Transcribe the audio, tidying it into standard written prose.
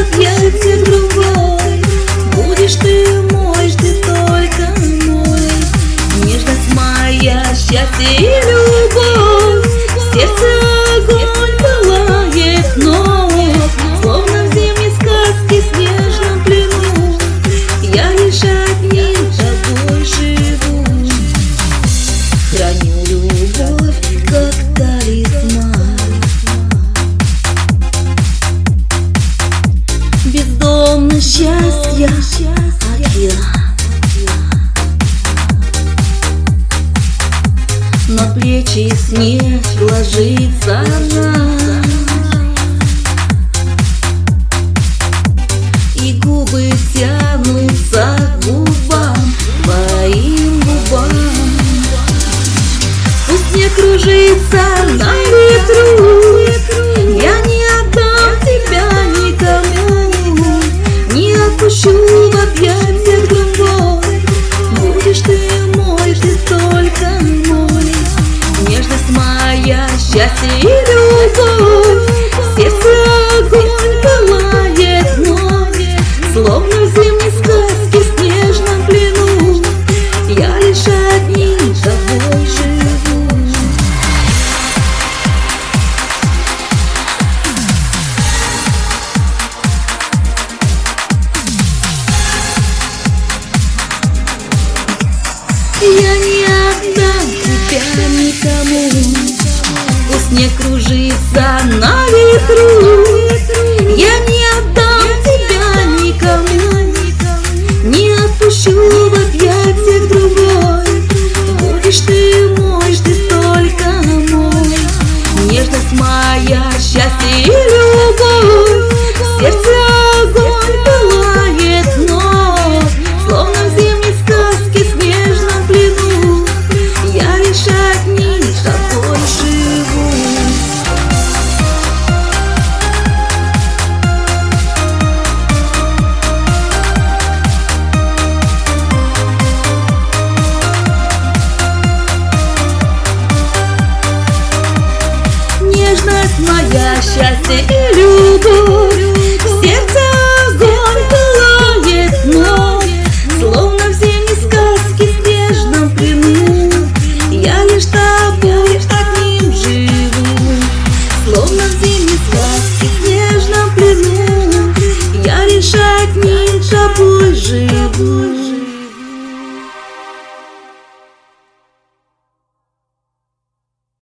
объятиях другой. Будешь ты мой, ты только мой. Нежность моя, счастье и любовь. В сердце огонь пылает вновь, словно в зимней сказке в снежном плену. Я лишь одним тобой живу. Храню любовь, как талисман. Бездомно счастья океан. На плечи снег ложится она, и губы тянутся к губам, твоим губам. Пусть не кружится на ветру, я не отдам тебя никому, не отпущу в объятиях другой. Будешь ты мой, ты только мой. Нежность моя, счастье и любовь. В сердце огонь пылает вновь, словно в зимней сказке в снежном плену. Я лишь одним тобой живу. Я не отдам тебя никому. Пусть не кружится на ветру, я не отдам тебя никому, не отпущу в объятиях другой. Будешь ты мой, ты только мой. Нежность моя, счастье и любовь. В сердце огонь пылает вновь, словно в зимней сказке в снежном плену. Я лишь одним тобой живу. Нежность моя, счастье и любовь. В сердце огонь пылает вновь, словно в зимней сказке в снежном плену. Я лишь тобой одним живу, словно в зимней сказке в снежном плену. Я лишь одним тобой живу.